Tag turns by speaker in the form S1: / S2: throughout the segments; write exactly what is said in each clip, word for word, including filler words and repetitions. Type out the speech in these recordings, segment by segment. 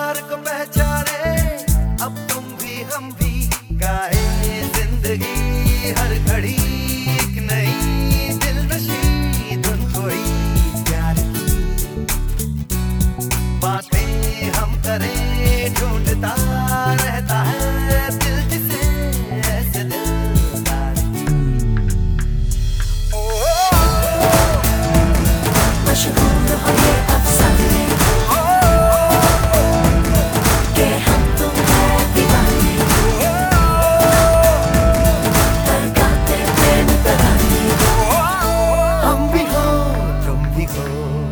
S1: प्यार को पहचाने, अब तुम भी हम भी गाए जिंदगी हर घड़ी एक नई दिलनशी धुन कोई प्यार की बातें हम करें, ढूंढता रहता है दिल जिसे ऐसे दिलदार की।
S2: मशहूर हो ये अफसाने के हम तुम है दीवाने, धड़काते प्रेम तराने,
S1: हम भी हो तुम भी हो।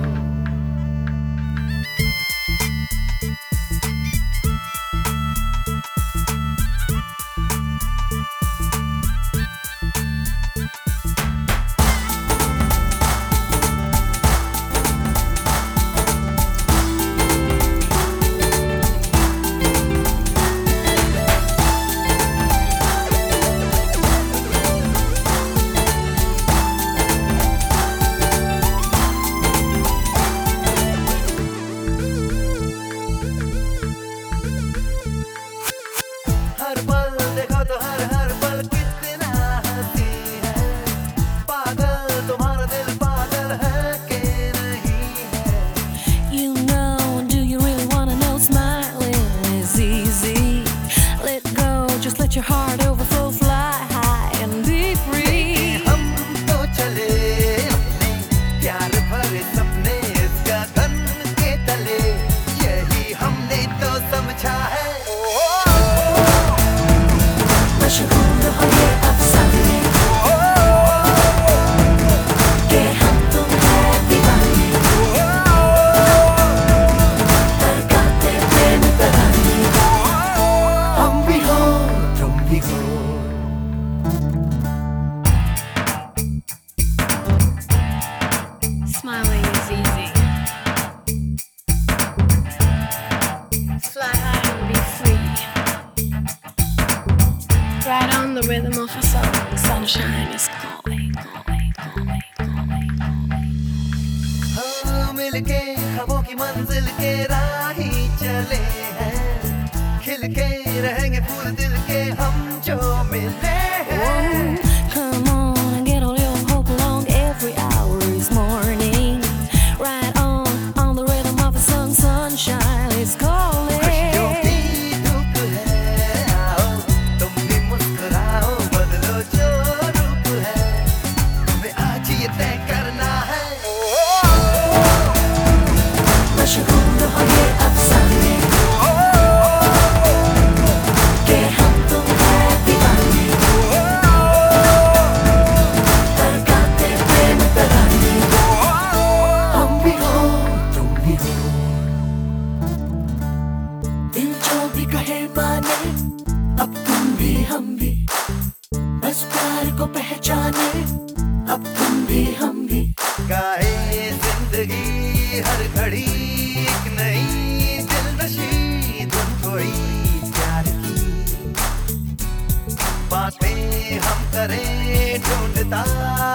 S1: हर पल देखो तो हर हर पल कितना हंसी है, पागल तुम्हारा दिल पागल है कि नहीं है।
S2: You know, do you really wanna know? Smiling is easy. Let go, just let your heart overflow, fly high and be free.
S1: हम तो चले अपने प्यार भरे सपने इस गगन के तले, यही हमने तो समझा है।
S2: मशहूर हो ये अफसाने के हम तुम है दीवाने, धड़काते प्रेम तराने,
S1: हम भी हो तुम भी हो।
S2: Smiling is easy. Fly high and be free. Right on the rhythm of a song. Sunshine is calling, calling, calling, calling, calling.
S1: हाँ, मिलके ख्वाबों की मंजिल के राही चले हैं, खिल के रहेंगे फूल दिल के हम जो मिले हैं।
S2: Come on and get all your hope along. Every hour is morning. Right on, on the rhythm of a song. Sunshine is calling.
S1: खुशियों की धूप है, आओ तुम भी मुस्कुराओ, बदलो जो रूप है, हमें आज ये तय करना है।
S2: मशहूर हो ये अफसाने के हम तुम है दीवाने, धड़काते प्रेम तराने,
S1: हम भी हो तुम भी हो।
S2: दिल जो भी कहे माने,
S1: अब तुम भी हम भी,
S2: बस प्यार को पहचाने,
S1: अब तुम भी हम भी गाए जिंदगी हर घड़ी एक नई दिलनशी धुन कोई प्यार की बातें हम करें, ढूंढता